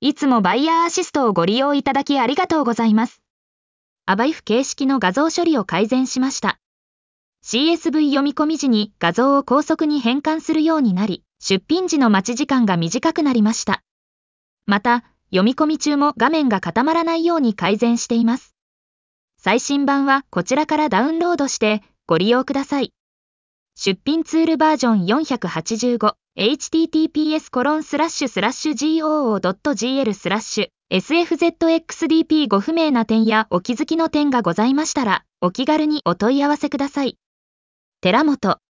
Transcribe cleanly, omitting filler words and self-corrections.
いつもバイヤーアシストをご利用いただきありがとうございます。ABIF形式の画像処理を改善しました。CSV 読み込み時に画像を高速に変換するようになり、出品時の待ち時間が短くなりました。また、読み込み中も画面が固まらないように改善しています。最新版はこちらからダウンロードしてご利用ください。出品ツールバージョン485 https://goo.gl/sfzxdp ご不明な点やお気づきの点がございましたら、お気軽にお問い合わせください。寺本